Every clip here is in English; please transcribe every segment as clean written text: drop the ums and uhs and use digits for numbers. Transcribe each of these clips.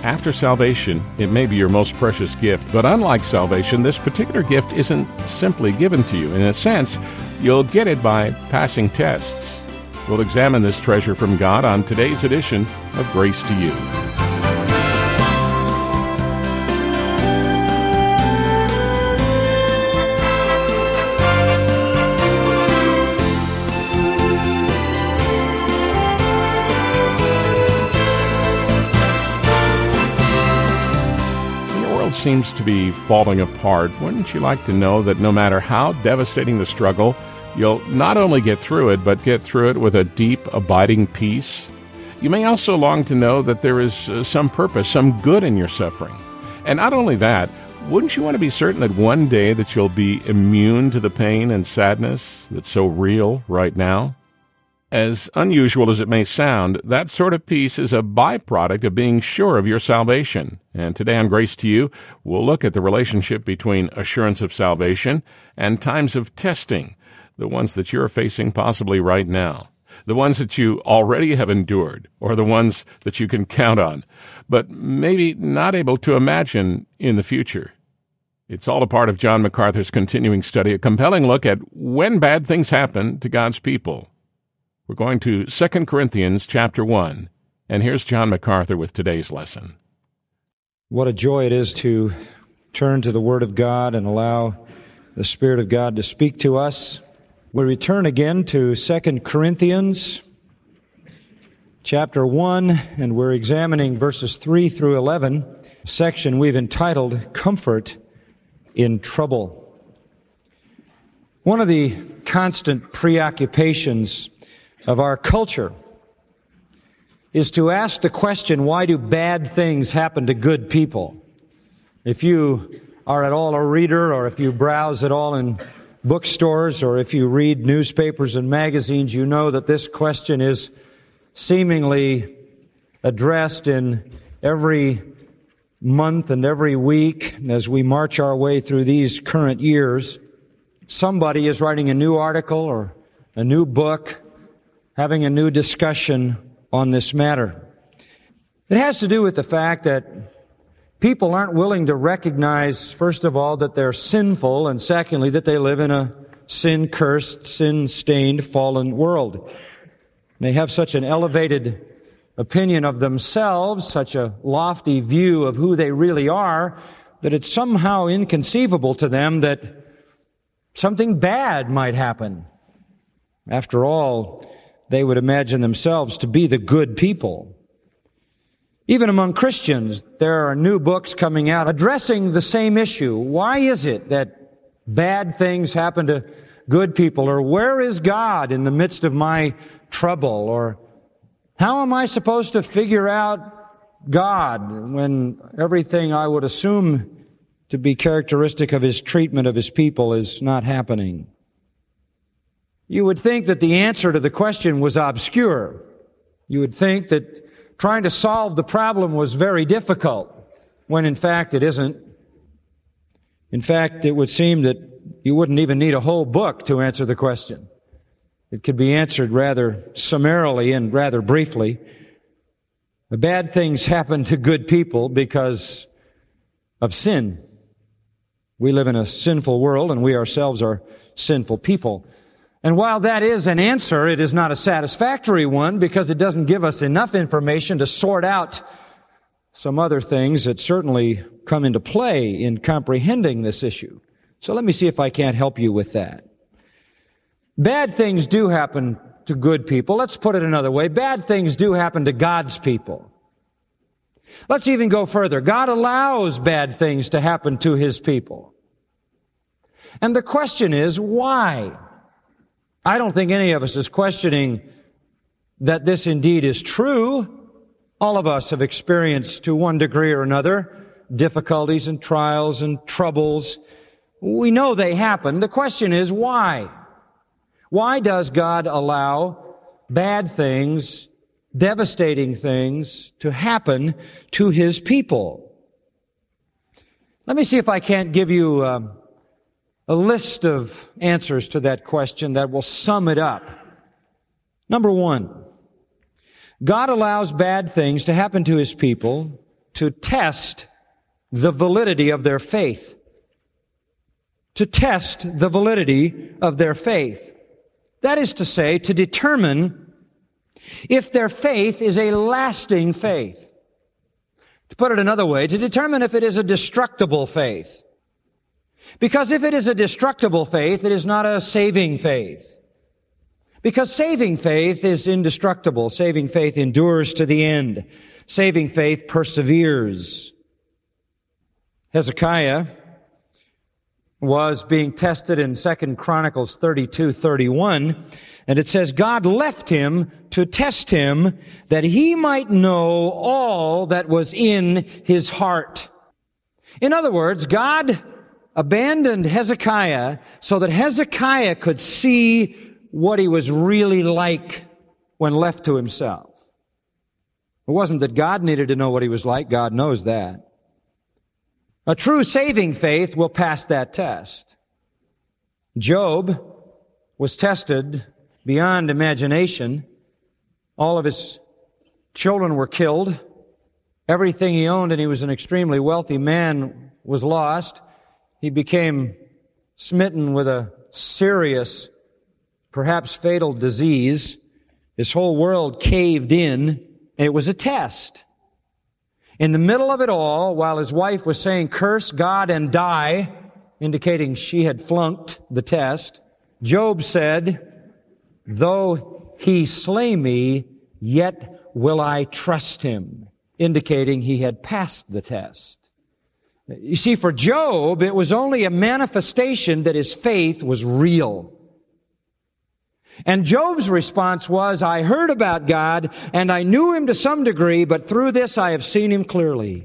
After salvation, it may be your most precious gift, but unlike salvation, this particular gift isn't simply given to you. In a sense, you'll get it by passing tests. We'll examine this treasure from God on today's edition of Grace to You. Seems to be falling apart. Wouldn't you like to know that no matter how devastating the struggle, you'll not only get through it, but get through it with a deep, abiding peace? You may also long to know that there is some purpose, some good in your suffering. And not only that, wouldn't you want to be certain that one day that you'll be immune to the pain and sadness that's so real right now? As unusual as it may sound, that sort of peace is a byproduct of being sure of your salvation. And today on Grace to You, we'll look at the relationship between assurance of salvation and times of testing, the ones that you're facing possibly right now, the ones that you already have endured, or the ones that you can count on, but maybe not able to imagine in the future. It's all a part of John MacArthur's continuing study, a compelling look at when bad things happen to God's people. We're going to 2 Corinthians chapter 1, and here's John MacArthur with today's lesson. What a joy it is to turn to the Word of God and allow the Spirit of God to speak to us. We return again to 2 Corinthians chapter 1, and we're examining verses 3 through 11, a section we've entitled Comfort in Trouble. One of the constant preoccupations of our culture is to ask the question, why do bad things happen to good people? If you are at all a reader, or if you browse at all in bookstores, or if you read newspapers and magazines, you know that this question is seemingly addressed in every month and every week as we march our way through these current years. Somebody is writing a new article or a new book, having a new discussion on this matter. It has to do with the fact that people aren't willing to recognize, first of all, that they're sinful, and secondly, that they live in a sin-cursed, sin-stained, fallen world. They have such an elevated opinion of themselves, such a lofty view of who they really are, that it's somehow inconceivable to them that something bad might happen. After all, they would imagine themselves to be the good people. Even among Christians, there are new books coming out addressing the same issue. Why is it that bad things happen to good people? Or where is God in the midst of my trouble? Or how am I supposed to figure out God when everything I would assume to be characteristic of His treatment of His people is not happening? You would think that the answer to the question was obscure. You would think that trying to solve the problem was very difficult, when in fact it isn't. In fact, it would seem that you wouldn't even need a whole book to answer the question. It could be answered rather summarily and rather briefly. The bad things happen to good people because of sin. We live in a sinful world, and we ourselves are sinful people. And while that is an answer, it is not a satisfactory one, because it doesn't give us enough information to sort out some other things that certainly come into play in comprehending this issue. So let me see if I can't help you with that. Bad things do happen to good people. Let's put it another way. Bad things do happen to God's people. Let's even go further. God allows bad things to happen to His people. And the question is, why? I don't think any of us is questioning that this indeed is true. All of us have experienced, to one degree or another, difficulties and trials and troubles. We know they happen. The question is, why? Why does God allow bad things, devastating things, to happen to His people? Let me see if I can't give you a list of answers to that question that will sum it up. Number one, God allows bad things to happen to His people to test the validity of their faith. To test the validity of their faith. That is to say, to determine if their faith is a lasting faith. To put it another way, to determine if it is a destructible faith. Because if it is a destructible faith, it is not a saving faith. Because saving faith is indestructible. Saving faith endures to the end. Saving faith perseveres. Hezekiah was being tested in 2 Chronicles 32:31, and it says, God left him to test him that he might know all that was in his heart. In other words, God abandoned Hezekiah so that Hezekiah could see what he was really like when left to himself. It wasn't that God needed to know what he was like. God knows that. A true saving faith will pass that test. Job was tested beyond imagination. All of his children were killed. Everything he owned, and he was an extremely wealthy man, was lost. He became smitten with a serious, perhaps fatal disease. His whole world caved in, and it was a test. In the middle of it all, while his wife was saying, curse God and die, indicating she had flunked the test, Job said, though he slay me, yet will I trust him, indicating he had passed the test. You see, for Job, it was only a manifestation that his faith was real. And Job's response was, I heard about God, and I knew him to some degree, but through this I have seen him clearly.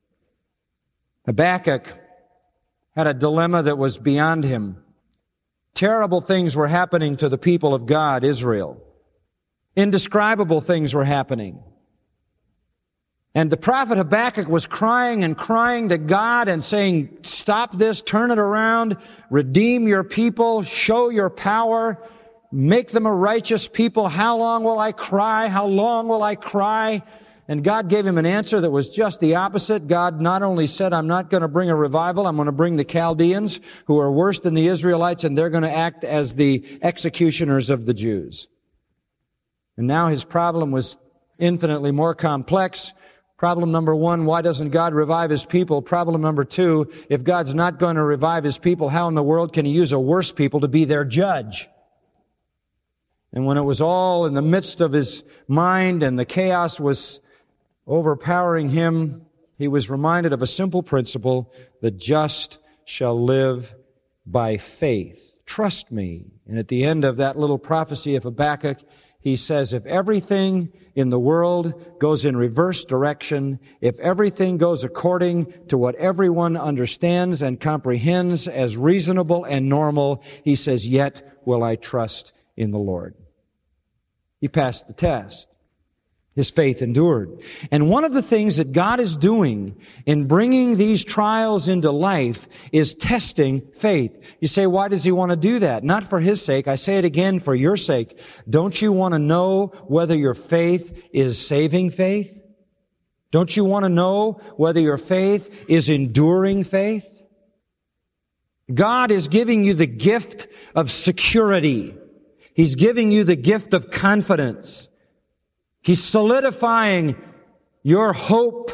Habakkuk had a dilemma that was beyond him. Terrible things were happening to the people of God, Israel. Indescribable things were happening. And the prophet Habakkuk was crying and crying to God and saying, stop this, turn it around, redeem your people, show your power, make them a righteous people. How long will I cry? How long will I cry? And God gave him an answer that was just the opposite. God not only said, I'm not going to bring a revival, I'm going to bring the Chaldeans, who are worse than the Israelites, and they're going to act as the executioners of the Jews. And now his problem was infinitely more complex. Problem number one, why doesn't God revive his people? Problem number two, if God's not going to revive his people, how in the world can he use a worse people to be their judge? And when it was all in the midst of his mind and the chaos was overpowering him, he was reminded of a simple principle: the just shall live by faith. Trust me. And at the end of that little prophecy of Habakkuk, he says, if everything in the world goes in reverse direction, if everything goes according to what everyone understands and comprehends as reasonable and normal, he says, yet will I trust in the Lord. He passed the test. His faith endured. And one of the things that God is doing in bringing these trials into life is testing faith. You say, why does he want to do that? Not for his sake. I say it again, for your sake. Don't you want to know whether your faith is saving faith? Don't you want to know whether your faith is enduring faith? God is giving you the gift of security. He's giving you the gift of confidence. He's solidifying your hope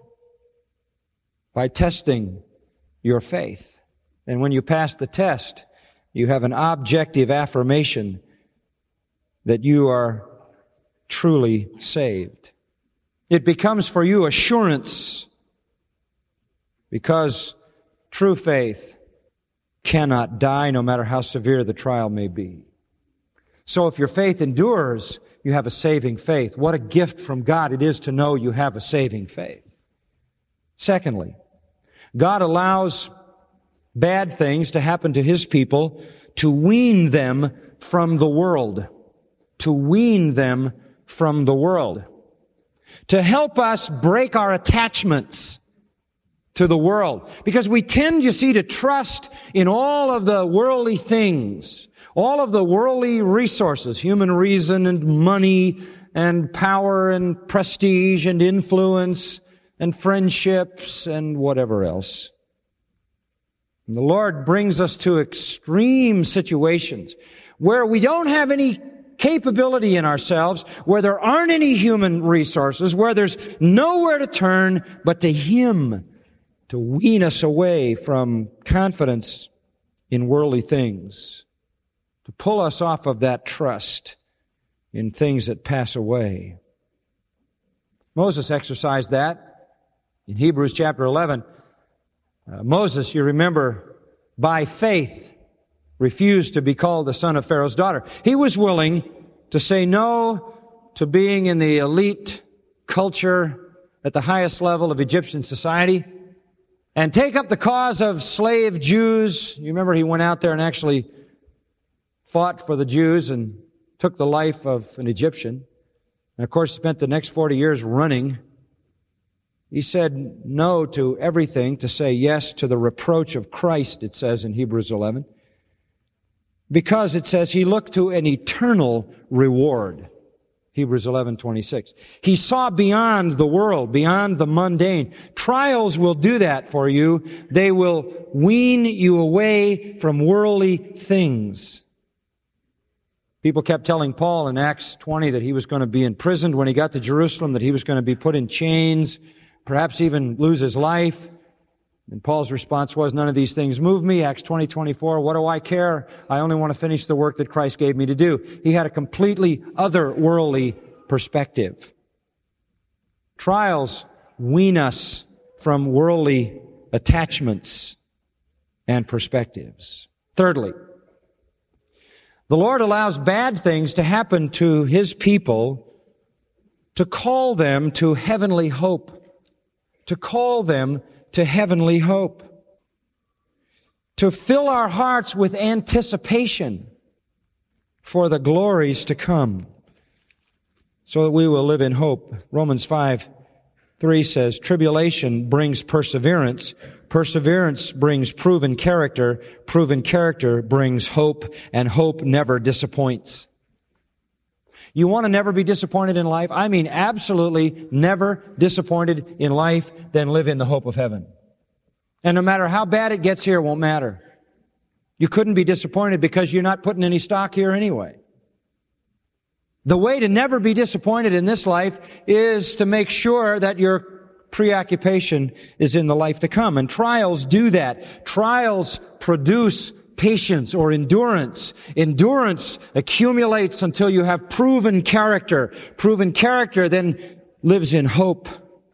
by testing your faith. And when you pass the test, you have an objective affirmation that you are truly saved. It becomes for you assurance, because true faith cannot die no matter how severe the trial may be. So if your faith endures, you have a saving faith. What a gift from God it is to know you have a saving faith. Secondly, God allows bad things to happen to his people to wean them from the world. To wean them from the world. To help us break our attachments to the world. Because we tend, you see, to trust in all of the worldly things. All of the worldly resources, human reason and money and power and prestige and influence and friendships and whatever else. And the Lord brings us to extreme situations where we don't have any capability in ourselves, where there aren't any human resources, where there's nowhere to turn but to Him to wean us away from confidence in worldly things, to pull us off of that trust in things that pass away. Moses exercised that in Hebrews chapter 11. Moses, you remember, by faith, refused to be called the son of Pharaoh's daughter. He was willing to say no to being in the elite culture at the highest level of Egyptian society and take up the cause of slave Jews. You remember he went out there and actually fought for the Jews and took the life of an Egyptian. And of course, spent the next 40 years running. He said no to everything to say yes to the reproach of Christ, it says in Hebrews 11. Because it says he looked to an eternal reward. Hebrews 11:26. He saw beyond the world, beyond the mundane. Trials will do that for you. They will wean you away from worldly things. People kept telling Paul in Acts 20 that he was going to be imprisoned when he got to Jerusalem, that he was going to be put in chains, perhaps even lose his life. And Paul's response was, none of these things move me. Acts 20:24, what do I care? I only want to finish the work that Christ gave me to do. He had a completely otherworldly perspective. Trials wean us from worldly attachments and perspectives. Thirdly, the Lord allows bad things to happen to His people to call them to heavenly hope. To call them to heavenly hope. To fill our hearts with anticipation for the glories to come, so that we will live in hope. Romans 5:3 says, tribulation brings perseverance. Perseverance brings proven character. Proven character brings hope, and hope never disappoints. You want to never be disappointed in life? I mean, absolutely never disappointed in life, then live in the hope of heaven. And no matter how bad it gets here, it won't matter. You couldn't be disappointed because you're not putting any stock here anyway. The way to never be disappointed in this life is to make sure that your preoccupation is in the life to come. And trials do that. Trials produce patience or endurance. Endurance accumulates until you have proven character. Proven character then lives in hope.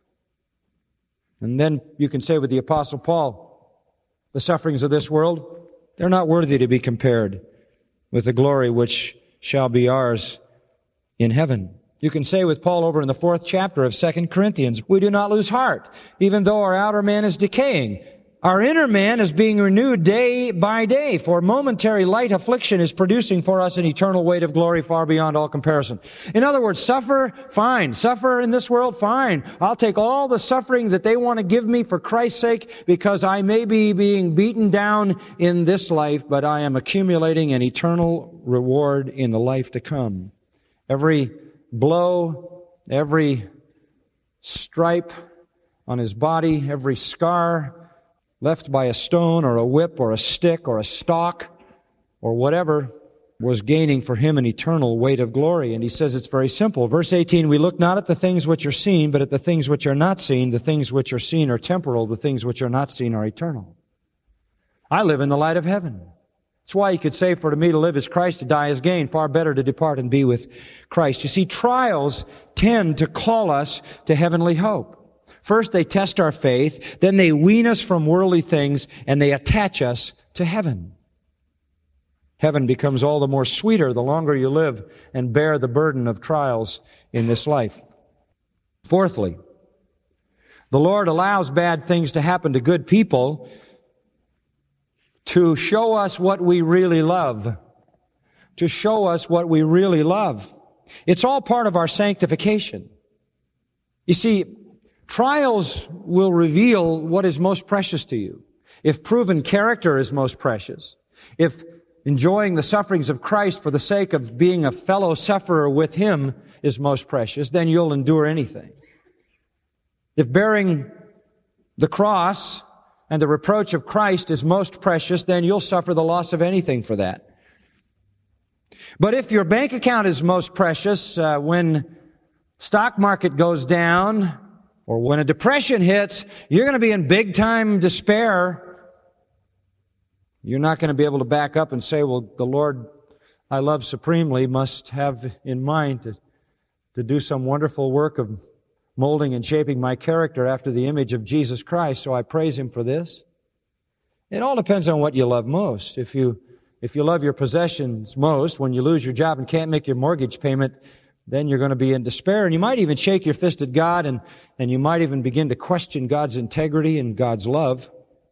And then you can say with the Apostle Paul, the sufferings of this world, they're not worthy to be compared with the glory which shall be ours in heaven. You can say with Paul over in the 4th chapter of 2 Corinthians, we do not lose heart, even though our outer man is decaying. Our inner man is being renewed day by day, for momentary light affliction is producing for us an eternal weight of glory far beyond all comparison. In other words, suffer, fine. Suffer in this world, fine. I'll take all the suffering that they want to give me for Christ's sake, because I may be being beaten down in this life, but I am accumulating an eternal reward in the life to come. Every blow, every stripe on his body, every scar left by a stone or a whip or a stick or a stalk or whatever was gaining for him an eternal weight of glory. And he says it's very simple. Verse 18, we look not at the things which are seen, but at the things which are not seen. The things which are seen are temporal. The things which are not seen are eternal. I live in the light of heaven. That's why you could say, for to me to live is Christ, to die is gain. Far better to depart and be with Christ. You see, trials tend to call us to heavenly hope. First, they test our faith, then they wean us from worldly things, and they attach us to heaven. Heaven becomes all the more sweeter the longer you live and bear the burden of trials in this life. Fourthly, the Lord allows bad things to happen to good people to show us what we really love. To show us what we really love. It's all part of our sanctification. You see, trials will reveal what is most precious to you. If proven character is most precious, if enjoying the sufferings of Christ for the sake of being a fellow sufferer with Him is most precious, then you'll endure anything. If bearing the cross and the reproach of Christ is most precious, then you'll suffer the loss of anything for that. But if your bank account is most precious, when stock market goes down or when a depression hits, you're going to be in big time despair. You're not going to be able to back up and say, well, the Lord I love supremely must have in mind to do some wonderful work of molding and shaping my character after the image of Jesus Christ, so I praise Him for this. It all depends on what you love most. If you love your possessions most, when you lose your job and can't make your mortgage payment, then you're going to be in despair. And you might even shake your fist at God, and you might even begin to question God's integrity and God's love.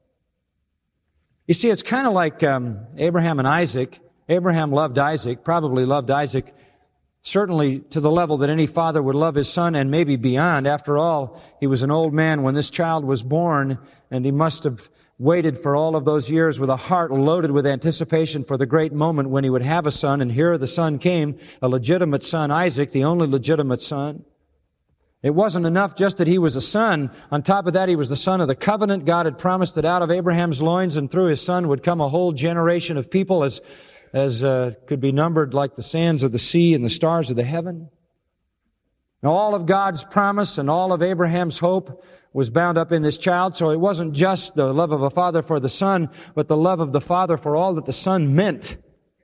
You see, it's kind of like Abraham and Isaac. Abraham loved Isaac, probably loved Isaac certainly to the level that any father would love his son and maybe beyond. After all, he was an old man when this child was born, and he must have waited for all of those years with a heart loaded with anticipation for the great moment when he would have a son. And here the son came, a legitimate son, Isaac, the only legitimate son. It wasn't enough just that he was a son. On top of that, he was the son of the covenant. God had promised that out of Abraham's loins and through his son would come a whole generation of people as could be numbered like the sands of the sea and the stars of the heaven. Now, all of God's promise and all of Abraham's hope was bound up in this child, so it wasn't just the love of a father for the son, but the love of the father for all that the son meant.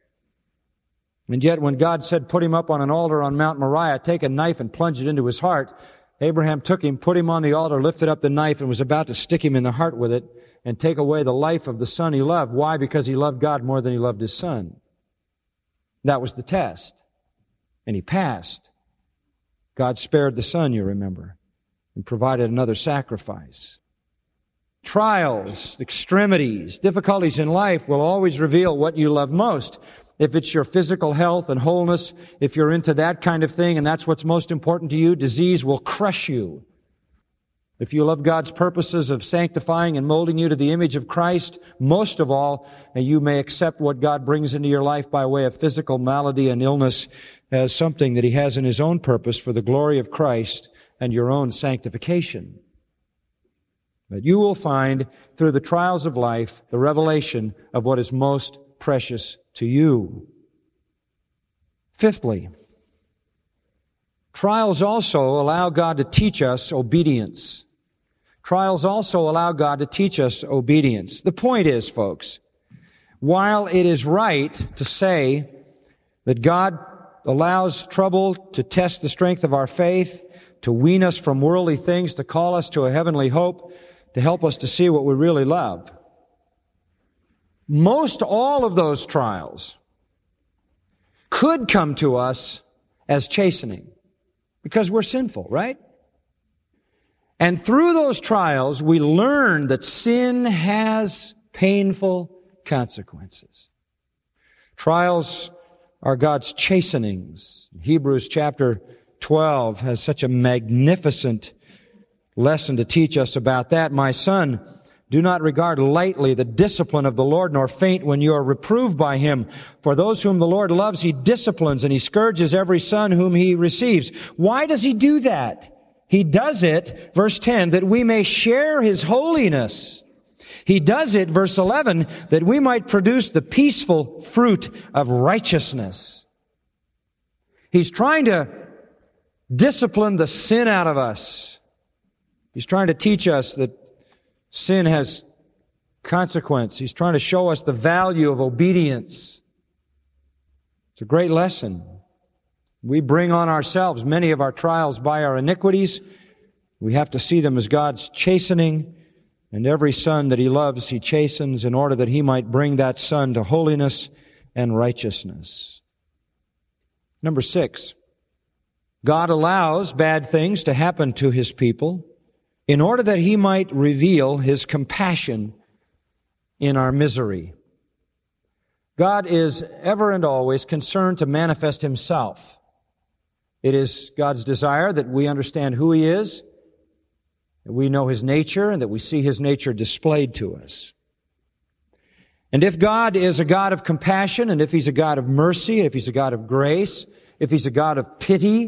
And yet, when God said, put him up on an altar on Mount Moriah, take a knife and plunge it into his heart, Abraham took him, put him on the altar, lifted up the knife, and was about to stick him in the heart with it and take away the life of the son he loved. Why? Because he loved God more than he loved his son. That was the test. And he passed. God spared the son, you remember, and provided another sacrifice. Trials, extremities, difficulties in life will always reveal what you love most. If it's your physical health and wholeness, if you're into that kind of thing and that's what's most important to you, disease will crush you. If you love God's purposes of sanctifying and molding you to the image of Christ, most of all, you may accept what God brings into your life by way of physical malady and illness as something that He has in His own purpose for the glory of Christ and your own sanctification. But you will find through the trials of life the revelation of what is most precious to you. Fifthly, trials also allow God to teach us obedience. Trials also allow God to teach us obedience. The point is, folks, while it is right to say that God allows trouble to test the strength of our faith, to wean us from worldly things, to call us to a heavenly hope, to help us to see what we really love, most all of those trials could come to us as chastening because we're sinful, right? And through those trials, we learn that sin has painful consequences. Trials are God's chastenings. Hebrews chapter 12 has such a magnificent lesson to teach us about that. My son, do not regard lightly the discipline of the Lord, nor faint when you are reproved by Him. For those whom the Lord loves, He disciplines, and He scourges every son whom He receives. Why does He do that? He does it, verse 10, that we may share His holiness. He does it, verse 11, that we might produce the peaceful fruit of righteousness. He's trying to discipline the sin out of us. He's trying to teach us that sin has consequence. He's trying to show us the value of obedience. It's a great lesson. We bring on ourselves many of our trials by our iniquities. We have to see them as God's chastening, and every son that He loves, He chastens in order that He might bring that son to holiness and righteousness. Number 6, God allows bad things to happen to His people in order that He might reveal His compassion in our misery. God is ever and always concerned to manifest Himself. It is God's desire that we understand who He is, that we know His nature, and that we see His nature displayed to us. And if God is a God of compassion, and if He's a God of mercy, if He's a God of grace, if He's a God of pity,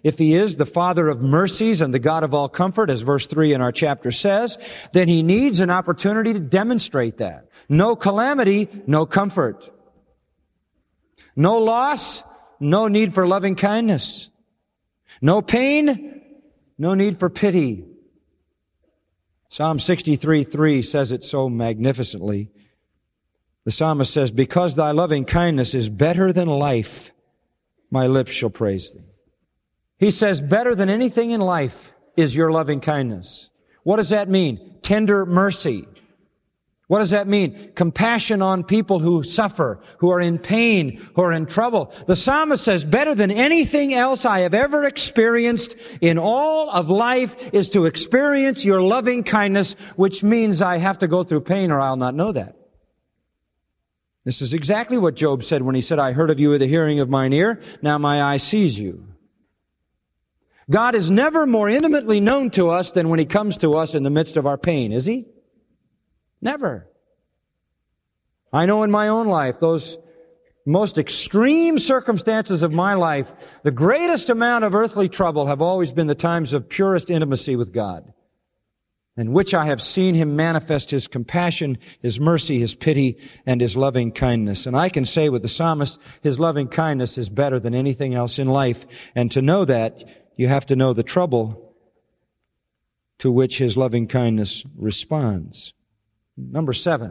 if He is the Father of mercies and the God of all comfort, as verse 3 in our chapter says, then He needs an opportunity to demonstrate that. No calamity, no comfort. No loss, no need for loving kindness. No pain, no need for pity. Psalm 63:3 says it so magnificently. The psalmist says, because thy loving kindness is better than life, my lips shall praise thee. He says, better than anything in life is your loving kindness. What does that mean? Tender mercy. What does that mean? Compassion on people who suffer, who are in pain, who are in trouble. The psalmist says, better than anything else I have ever experienced in all of life is to experience your loving kindness, which means I have to go through pain or I'll not know that. This is exactly what Job said when he said, I heard of you with the hearing of mine ear, now my eye sees you. God is never more intimately known to us than when He comes to us in the midst of our pain, is He? Never. I know in my own life, those most extreme circumstances of my life, the greatest amount of earthly trouble have always been the times of purest intimacy with God, in which I have seen Him manifest His compassion, His mercy, His pity, and His loving kindness. And I can say with the psalmist, His loving kindness is better than anything else in life. And to know that, you have to know the trouble to which His loving kindness responds. Number 7.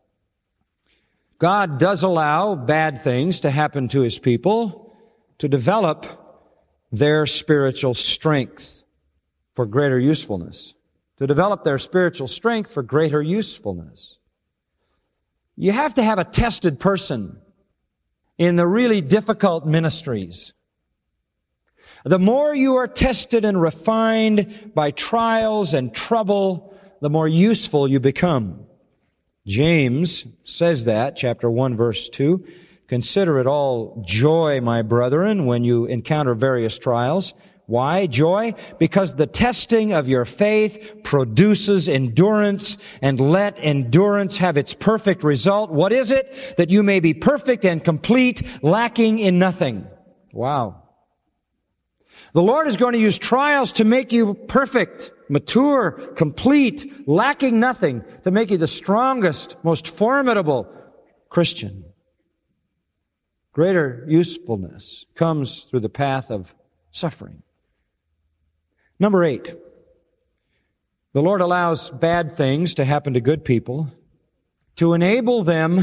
God does allow bad things to happen to His people to develop their spiritual strength for greater usefulness. To develop their spiritual strength for greater usefulness. You have to have a tested person in the really difficult ministries. The more you are tested and refined by trials and trouble, the more useful you become. James says that, chapter 1, verse 2. Consider it all joy, my brethren, when you encounter various trials. Why joy? Because the testing of your faith produces endurance, and let endurance have its perfect result. What is it? That you may be perfect and complete, lacking in nothing. Wow. The Lord is going to use trials to make you perfect, mature, complete, lacking nothing, to make you the strongest, most formidable Christian. Greater usefulness comes through the path of suffering. Number 8, the Lord allows bad things to happen to good people to enable them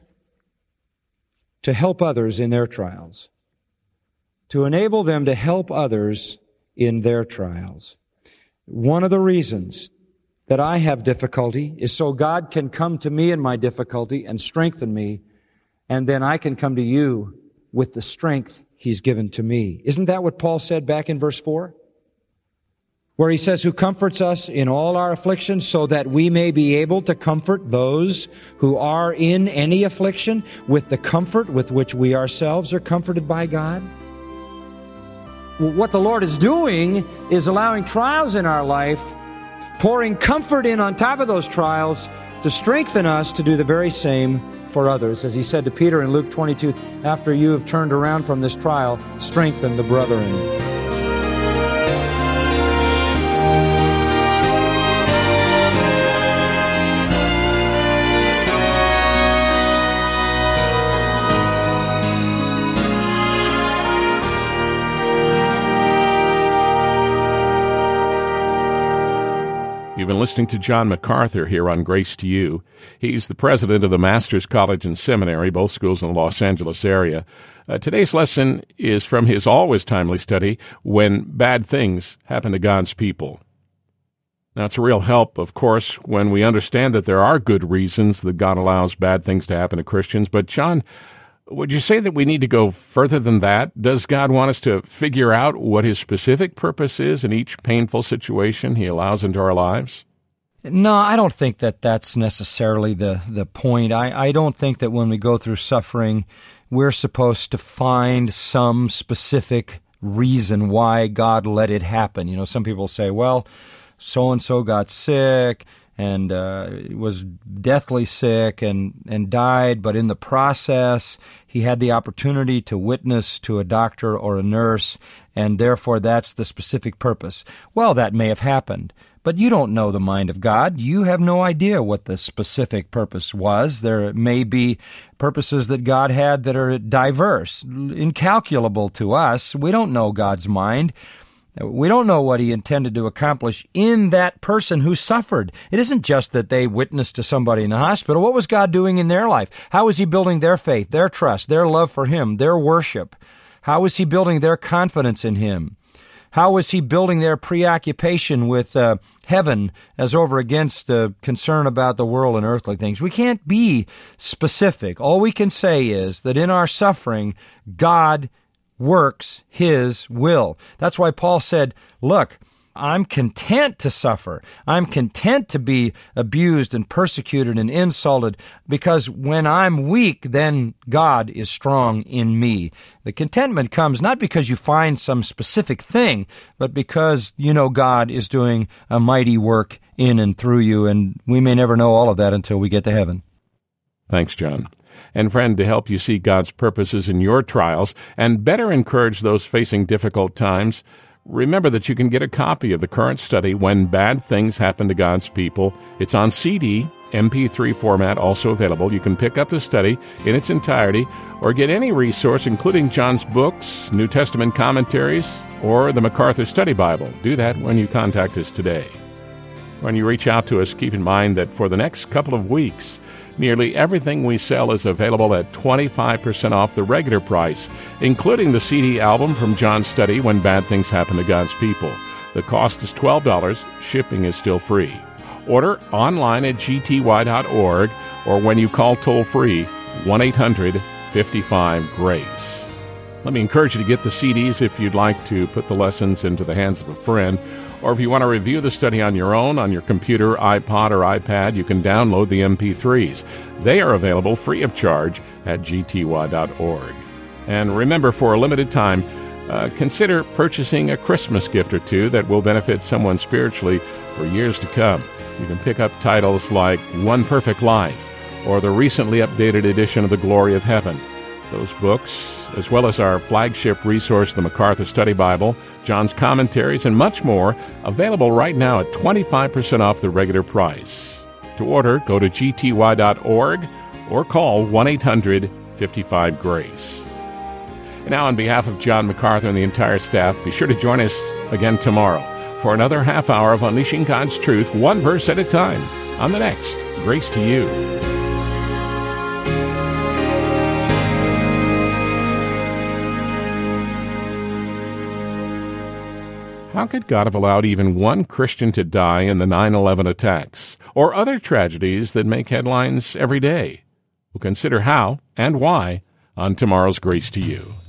to help others in their trials. To enable them to help others in their trials. One of the reasons that I have difficulty is so God can come to me in my difficulty and strengthen me, and then I can come to you with the strength He's given to me. Isn't that what Paul said back in verse 4? Where he says, who comforts us in all our afflictions so that we may be able to comfort those who are in any affliction with the comfort with which we ourselves are comforted by God. What the Lord is doing is allowing trials in our life, pouring comfort in on top of those trials to strengthen us to do the very same for others. As He said to Peter in Luke 22, after you have turned around from this trial, strengthen the brethren. You've been listening to John MacArthur here on Grace to You. He's the president of the Master's College and Seminary, both schools in the Los Angeles area. Today's lesson is from his always timely study, When Bad Things Happen to God's People. Now, it's a real help, of course, when we understand that there are good reasons that God allows bad things to happen to Christians. But, John, would you say that we need to go further than that? Does God want us to figure out what His specific purpose is in each painful situation He allows into our lives? No, I don't think that that's necessarily the point. I don't think that when we go through suffering, we're supposed to find some specific reason why God let it happen. You know, some people say, well, so-and-so got sick, and was deathly sick and died, but in the process, he had the opportunity to witness to a doctor or a nurse, and therefore that's the specific purpose. Well, that may have happened, but you don't know the mind of God. You have no idea what the specific purpose was. There may be purposes that God had that are diverse, incalculable to us. We don't know God's mind. We don't know what he intended to accomplish in that person who suffered. It isn't just that they witnessed to somebody in the hospital. What was God doing in their life? How was he building their faith, their trust, their love for him, their worship? How was he building their confidence in him? How was he building their preoccupation with heaven as over against the concern about the world and earthly things? We can't be specific. All we can say is that in our suffering, God works his will. That's why Paul said, look, I'm content to suffer. I'm content to be abused and persecuted and insulted, because when I'm weak, then God is strong in me. The contentment comes not because you find some specific thing, but because you know God is doing a mighty work in and through you, and we may never know all of that until we get to heaven. Thanks, John. And friend, to help you see God's purposes in your trials and better encourage those facing difficult times, remember that you can get a copy of the current study, When Bad Things Happen to God's People. It's on CD, MP3 format, also available. You can pick up the study in its entirety or get any resource, including John's books, New Testament commentaries, or the MacArthur Study Bible. Do that when you contact us today. When you reach out to us, keep in mind that for the next couple of weeks, nearly everything we sell is available at 25% off the regular price, including the CD album from John's study, When Bad Things Happen to God's People. The cost is $12. Shipping is still free. Order online at gty.org or when you call toll-free 1-800-55-GRACE. Let me encourage you to get the CDs if you'd like to put the lessons into the hands of a friend, or if you want to review the study on your own, on your computer, iPod, or iPad, you can download the MP3s. They are available free of charge at gty.org. And remember, for a limited time, consider purchasing a Christmas gift or two that will benefit someone spiritually for years to come. You can pick up titles like One Perfect Life or the recently updated edition of The Glory of Heaven. Those books, as well as our flagship resource, the MacArthur Study Bible, John's commentaries, and much more, available right now at 25% off the regular price. To order, go to gty.org or call 1-800-55-GRACE. And now, on behalf of John MacArthur and the entire staff, be sure to join us again tomorrow for another half hour of Unleashing God's Truth, one verse at a time, on the next Grace to You. How could God have allowed even one Christian to die in the 9/11 attacks, or other tragedies that make headlines every day? We'll consider how and why on tomorrow's Grace to You.